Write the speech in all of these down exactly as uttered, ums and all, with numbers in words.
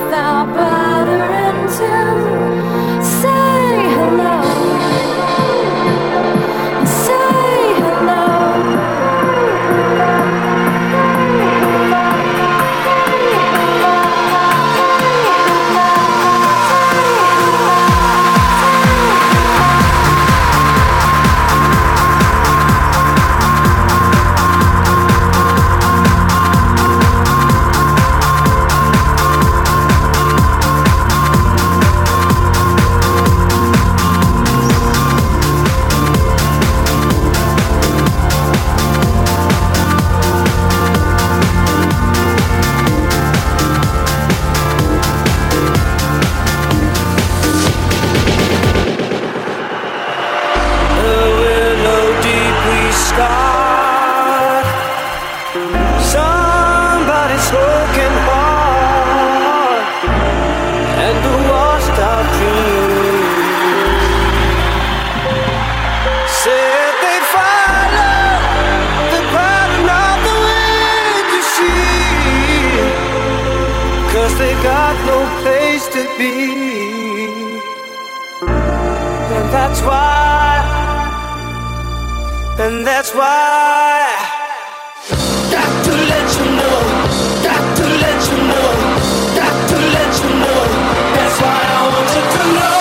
without bothering to say hello. Say hello. And that's why got to let you know, got to let you know, got to let you know. That's why I want you to know.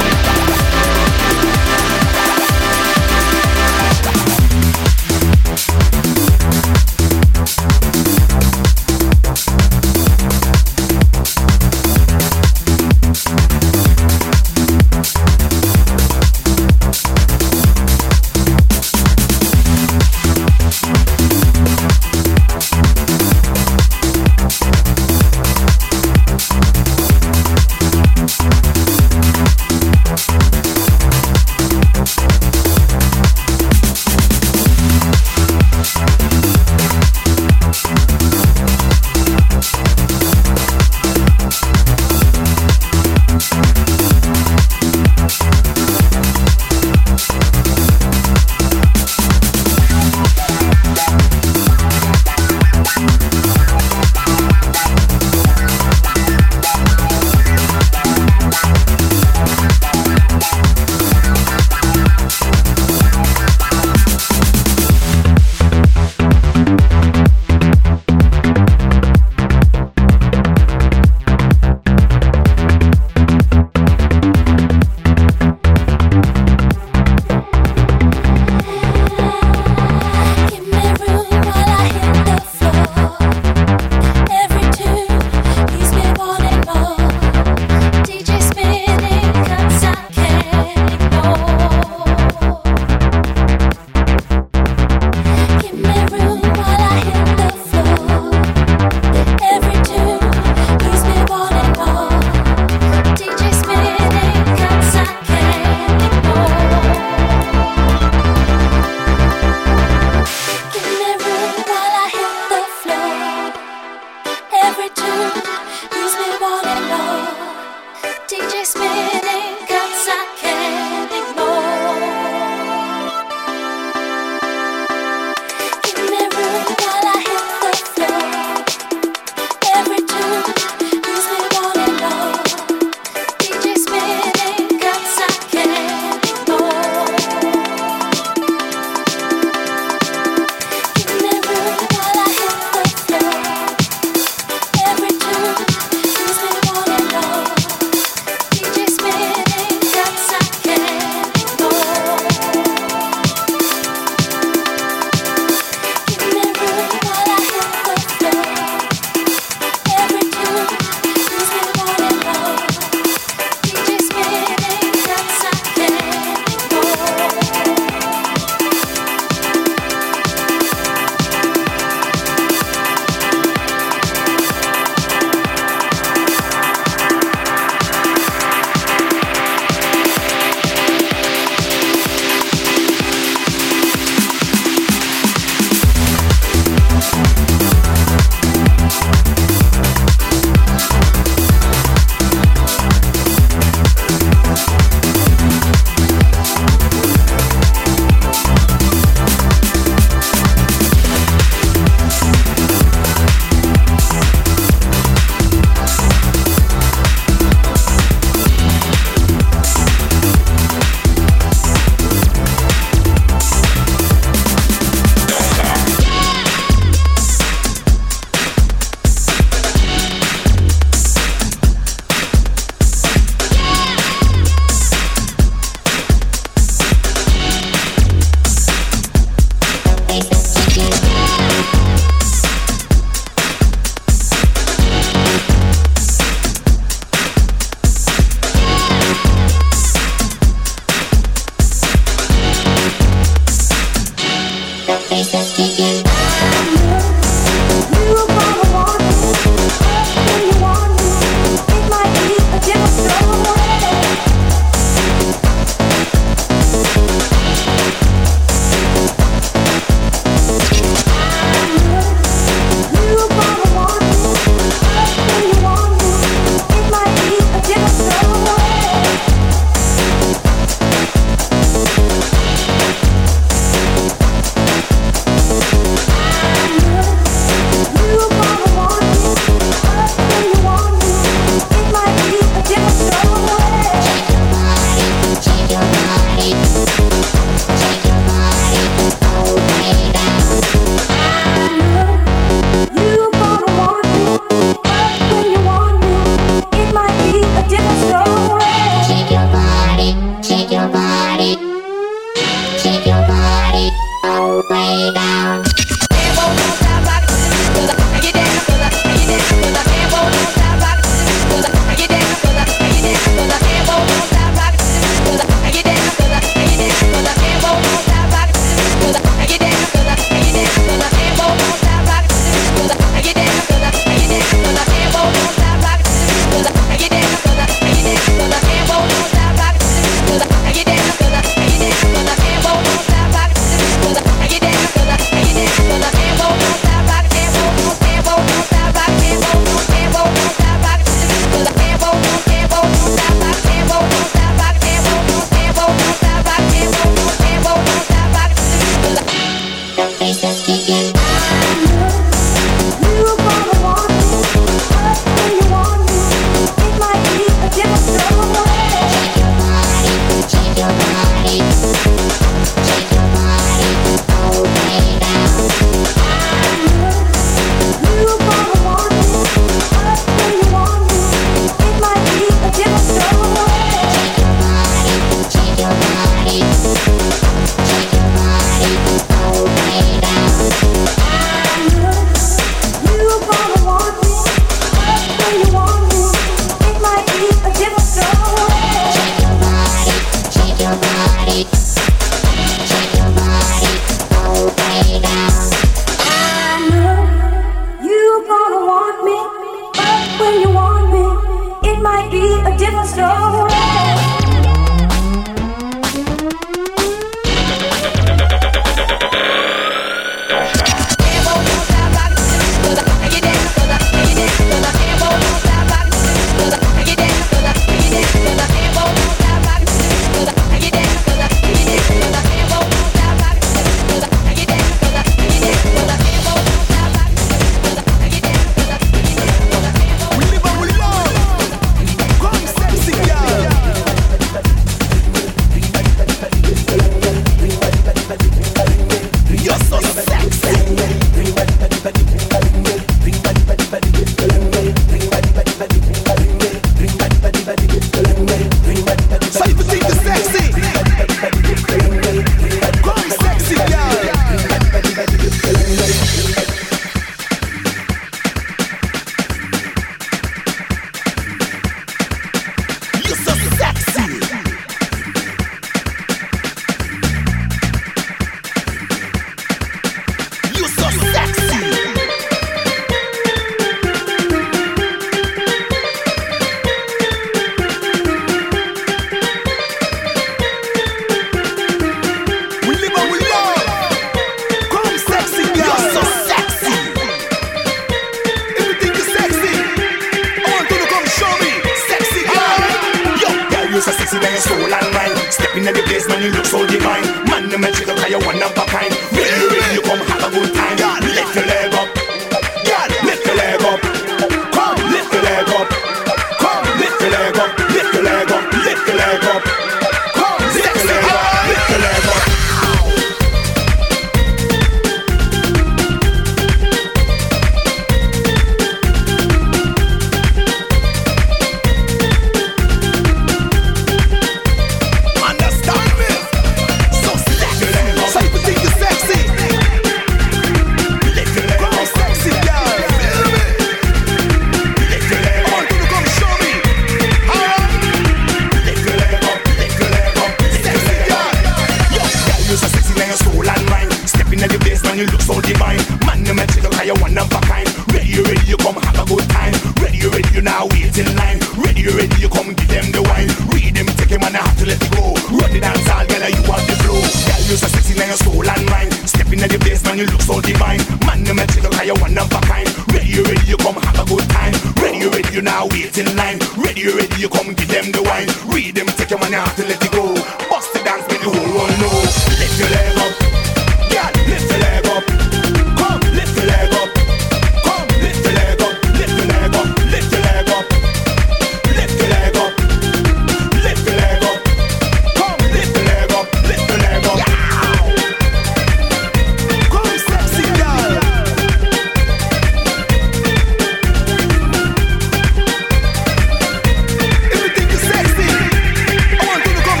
Everything is sexy. I want you to come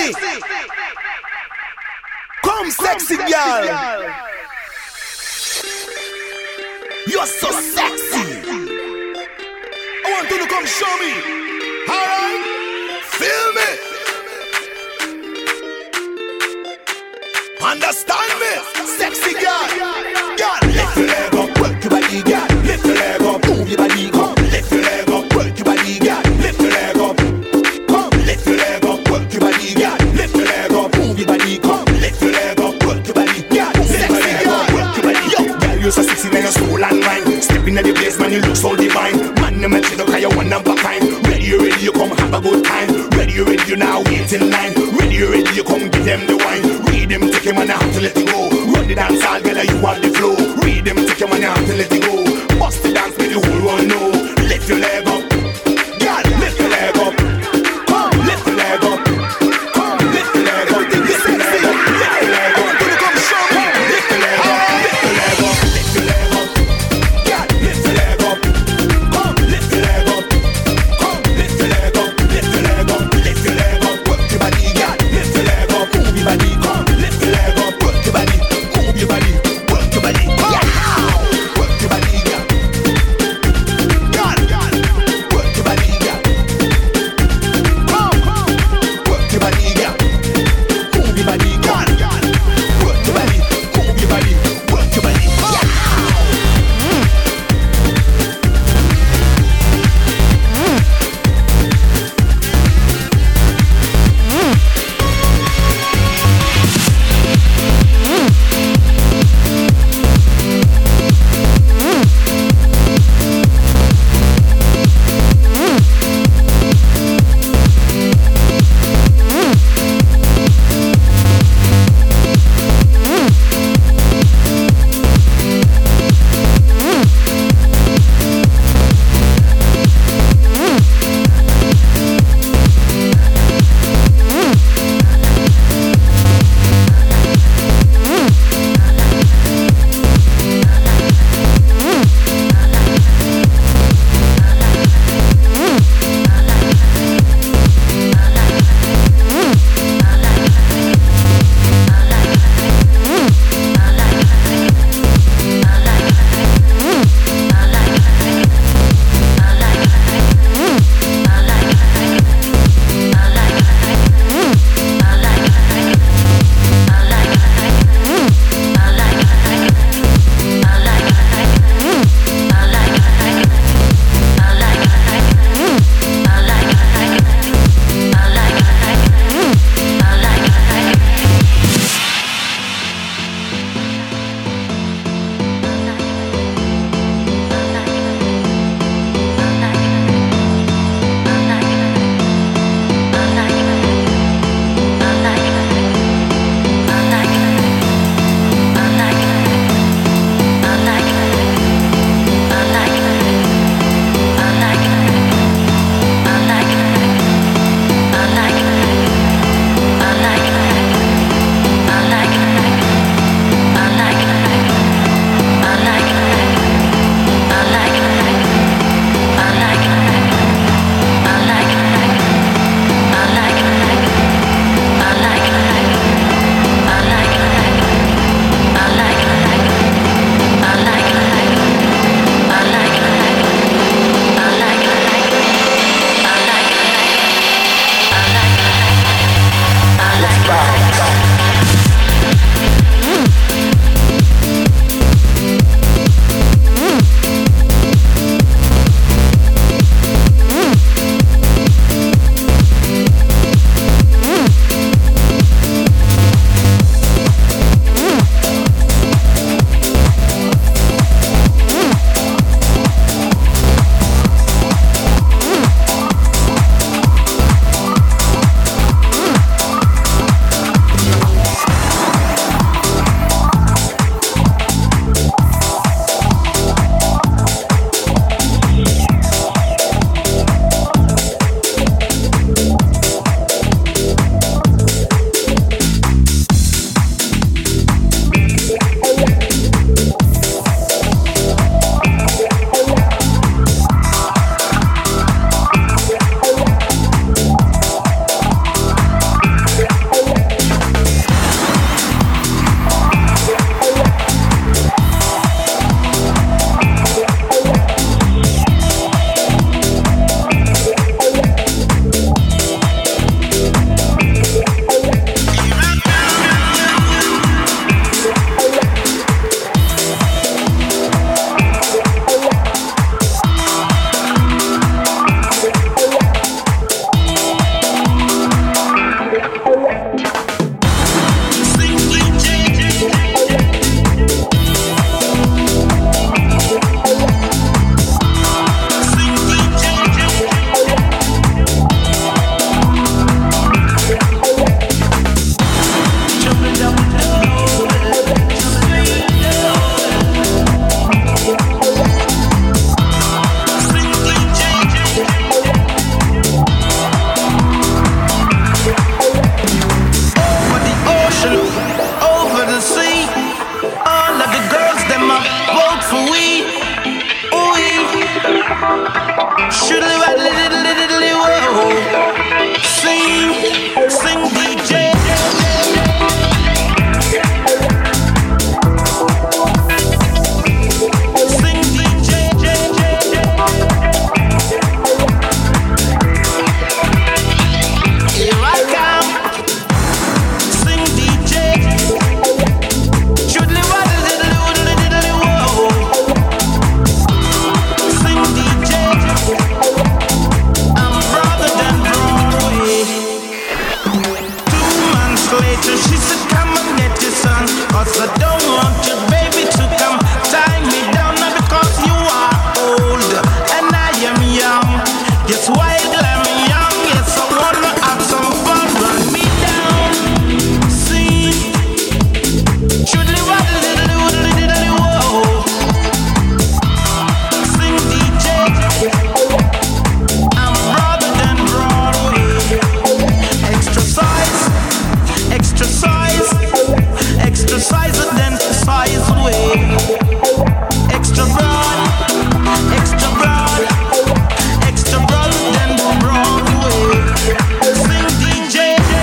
sexy. Come sexy girl. You're so sexy. I want you to come show me. Alright? Feel me. Understand me? Sexy girl. Girl, lift your leg up, work your body, girl. Lift your leg up, move your body, come. Lift your leg up, work your body, girl. Lift your leg up. Come, lift your leg up, work your body, girl. Lift your leg up, move your body, come. Lift your leg up, work your body, girl. Sexy girl, work your body. Yo, girl, you're so sexy, then you're soul and wine. Step into the place, man, you look so divine. Man, you make you look like you're one of a kind. Ready, you ready, you come have a good time. Ready, you ready, you now wait in line. Ready, you ready, you come give them the wine. Read them, take him and I have to let it go. Run the dance, all girl, you have the flow. Read them, take him and I have to let it go. Bust the dance, make the whole world know. Lift your leg up, girl, lift your leg up. Come, lift your leg up. Come, lift your leg up. Lift your leg up, lift your leg up. Gonna come show me. Lift your leg up, lift your leg up, lift your leg up. Girl, lift your leg up. Come, lift your leg up. Come, lift your leg up, lift your leg up, lift your leg up. Work your body, girl, lift your leg up, move your body. Come, lift your leg up, work your body, move your body, work your body. Yeah, work your body, girl. Girl, girl, her, she said, come and get your son. Cause I don't want your baby to come tie me down. Not because you are old and I am young. Yes, while I'm young, yes, I wanna have some fun. Run me down, see. Should waddle diddly woodly diddly whoa. Sing D J, I'm brother than Broadway. Extra size, extra size, extra size than size way. Extra broad, extra broad, extra broad than Broadway. Sing D J.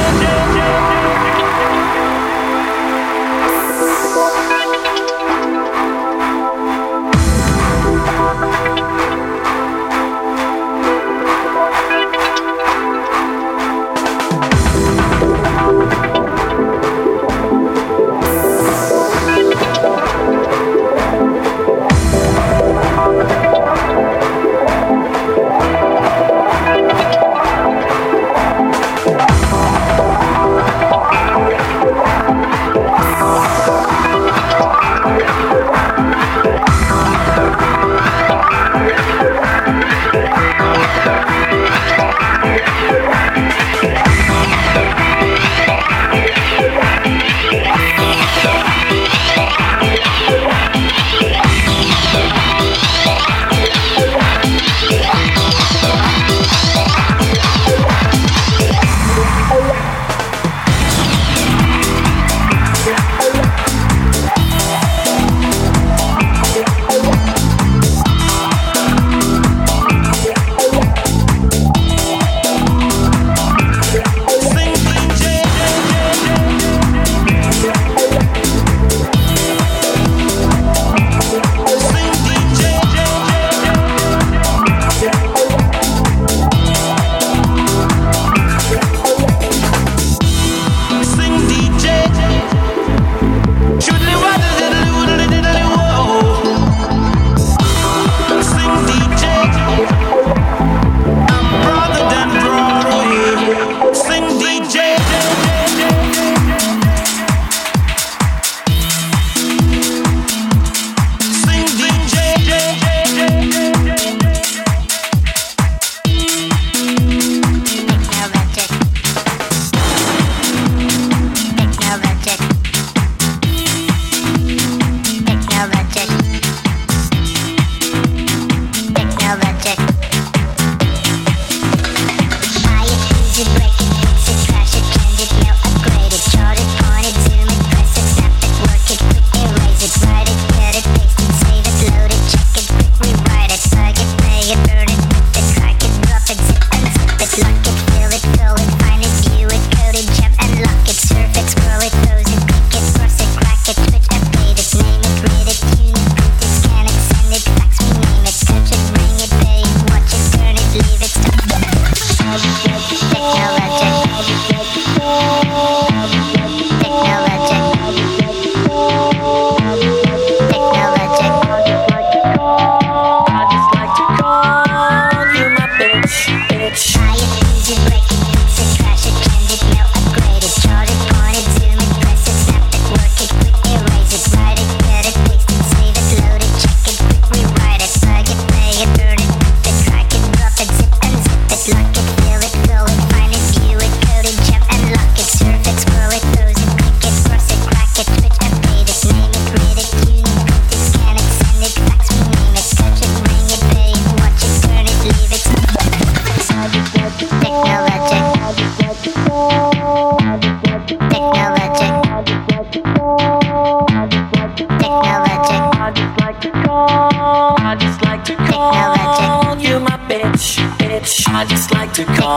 I just like to call.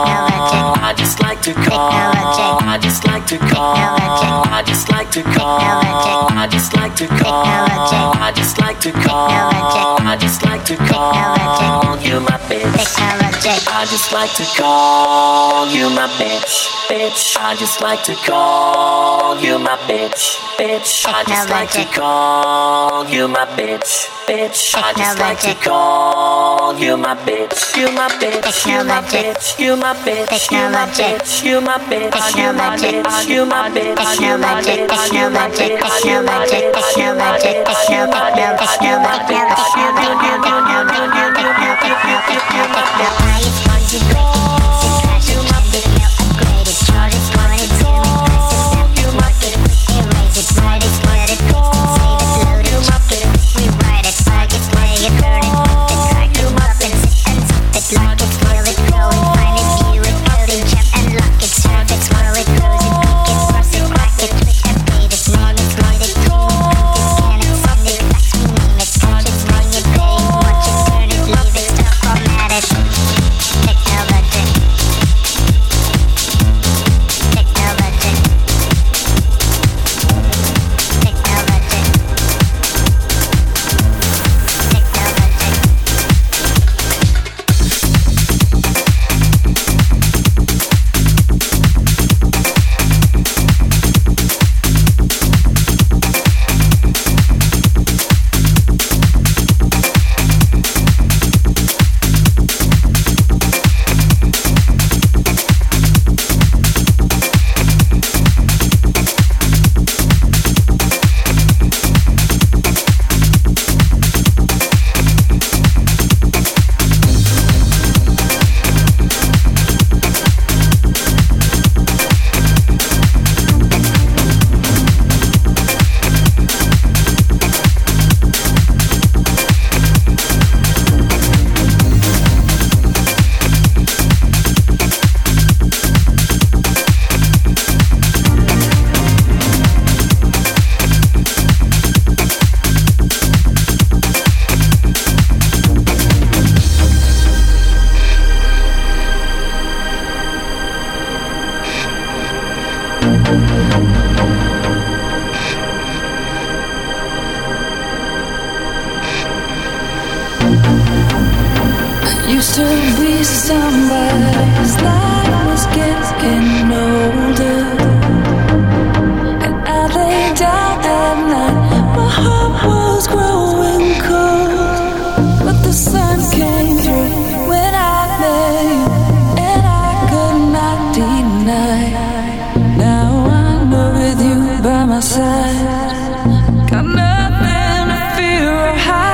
I just like to call. I just like to call. I just like to call. I just like to call. I just like to call. I just like to call you my bitch. I just like to call you my bitch. bitch. I just like to call you my bitch, bitch. I just like to call you my bitch, bitch. I just like to call you my bitch, you my bitch, you my bitch, you my bitch, you my bitch, you my bitch, you my bitch, you my bitch, you my bitch, you my bitch, you my bitch, you my bitch, you my bitch, you my Used to be somebody's life was getting older, and I lay down at night, my heart was growing cold, but the sun came through when I lay, and I could not deny. Now I'm with you by my side, got nothing to fear or hide.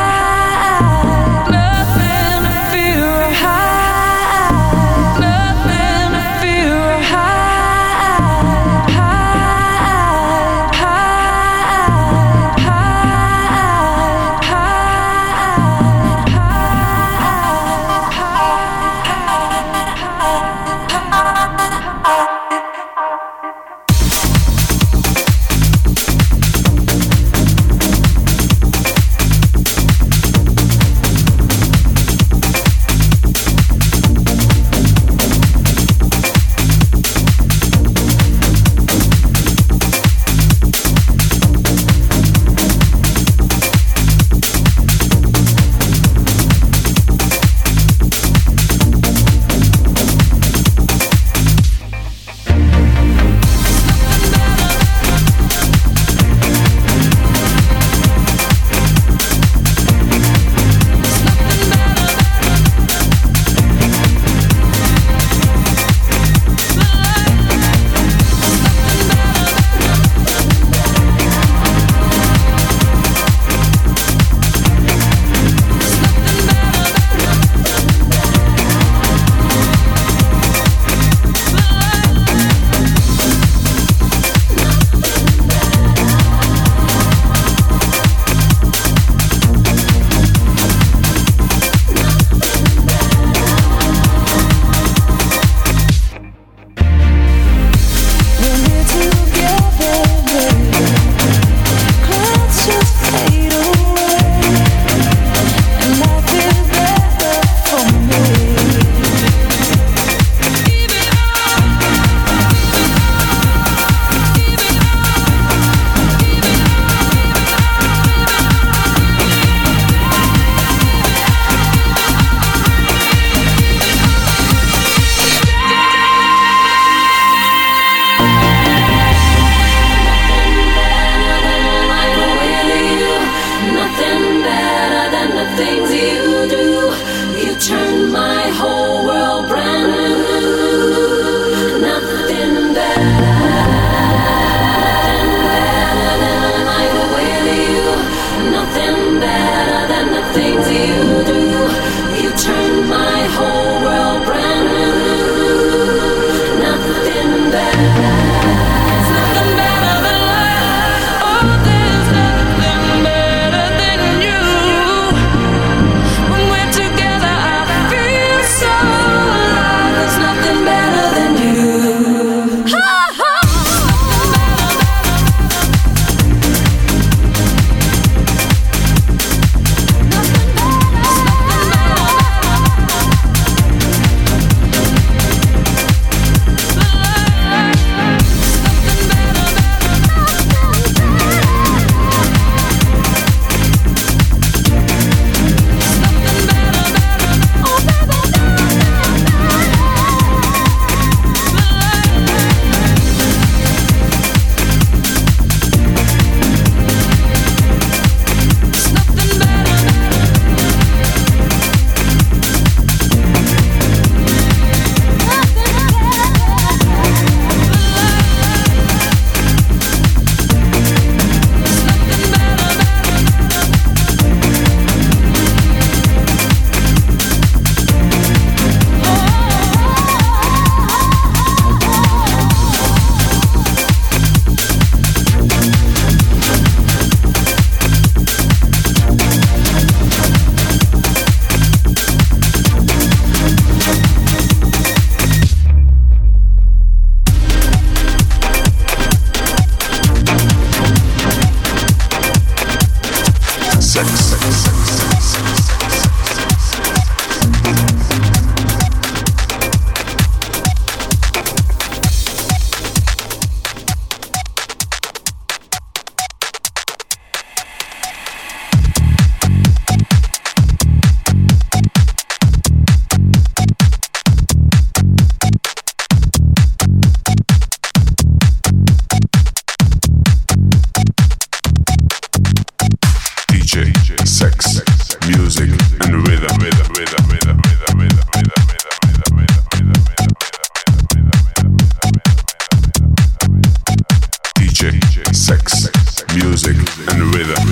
music and rhythm.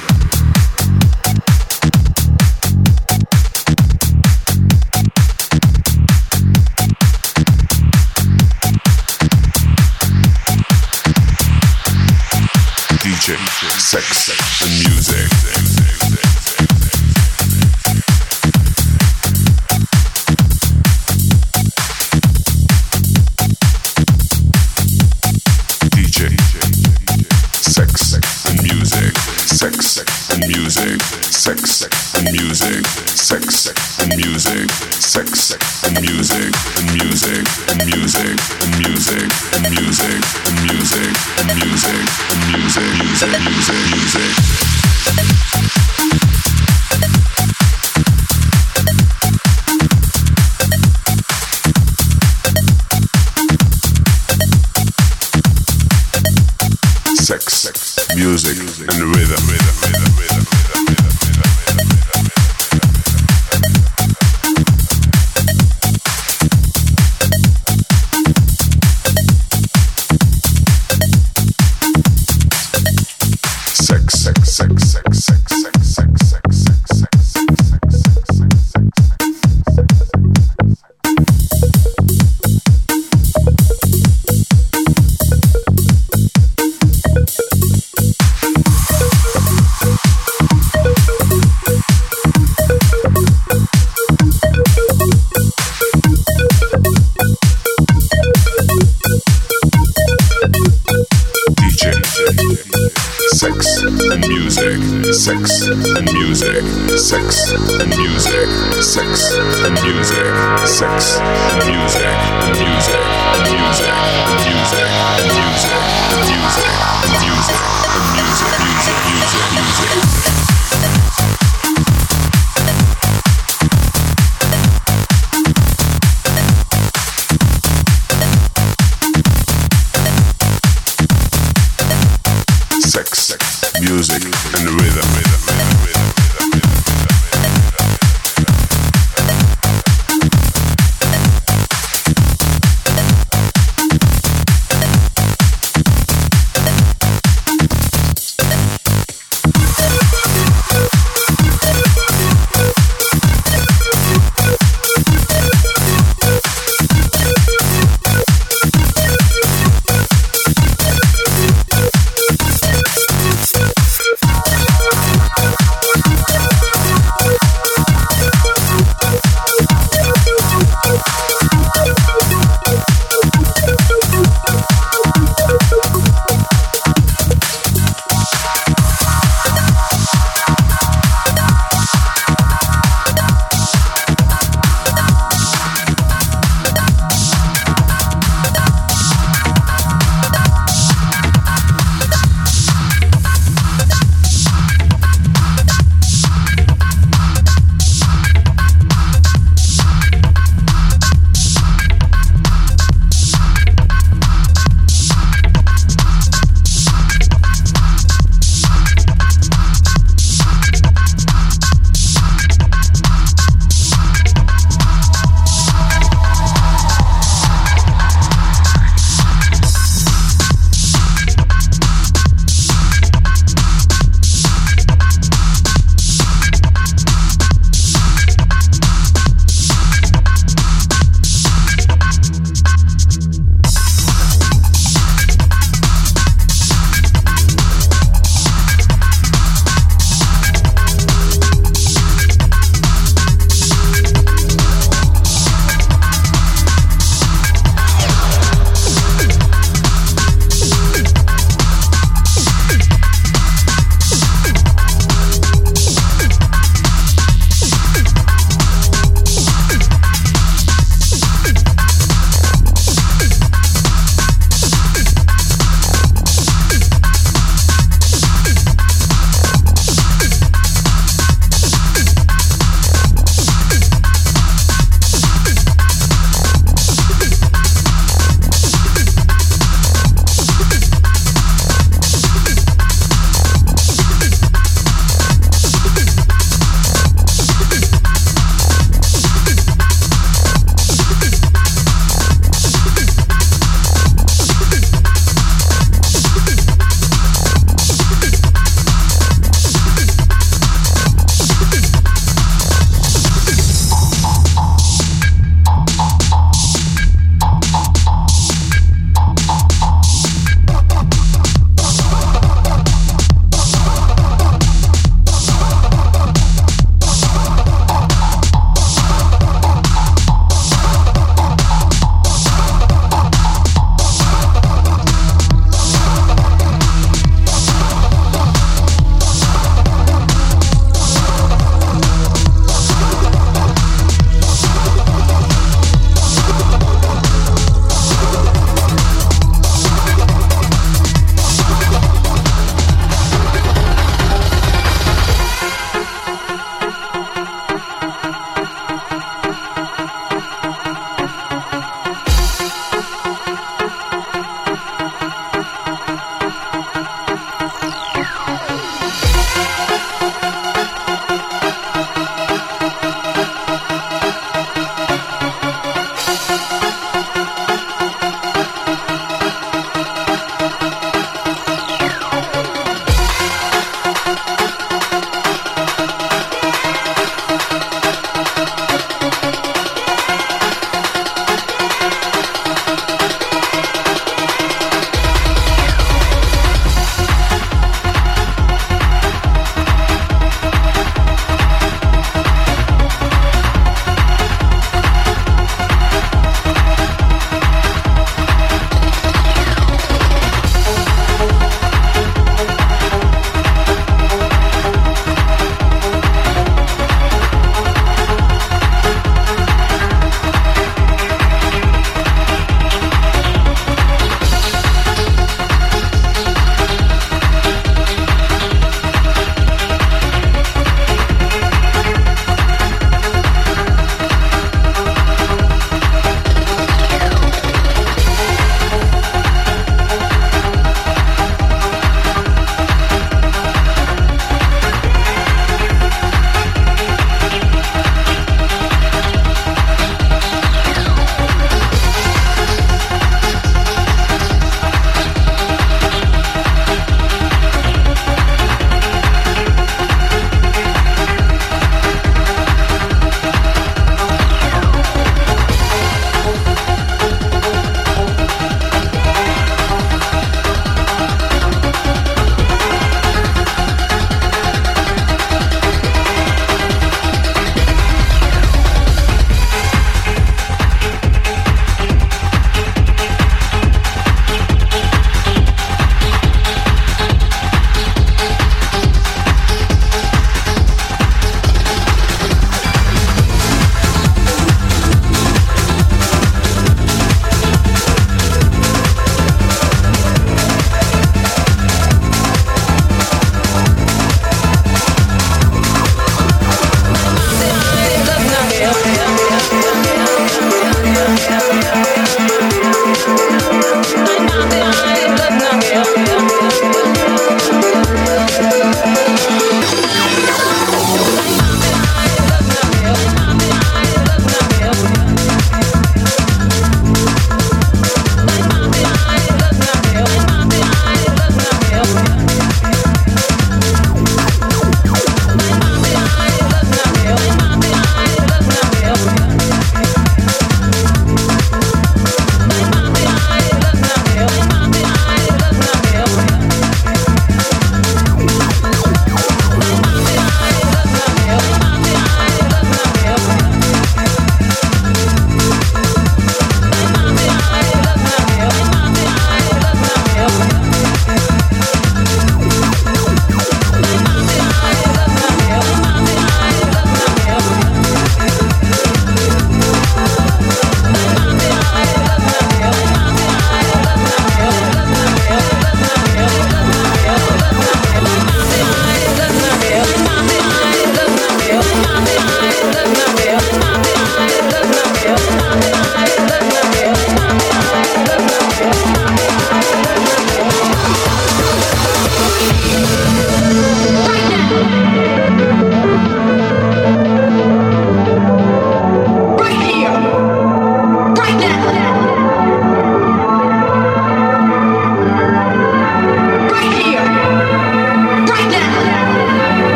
D J, sex and music. Sex and music, sex and music, sex and music, sex and music, and music, and music, and music, and music, and music, and music, and music, music, music, music. Sex, music, and rhythm, rhythm, rhythm, rhythm, rhythm, rhythm, sex, sex, sex, sex, sex, sex, sex, sex, sex, sex, sex and music, sex and music, sex and music, sex and music, sex and music, and music, and music, and music, and music, and music, and music, and music, music, music, music. Music and rhythm, rhythm, rhythm, rhythm,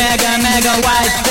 mega, mega white.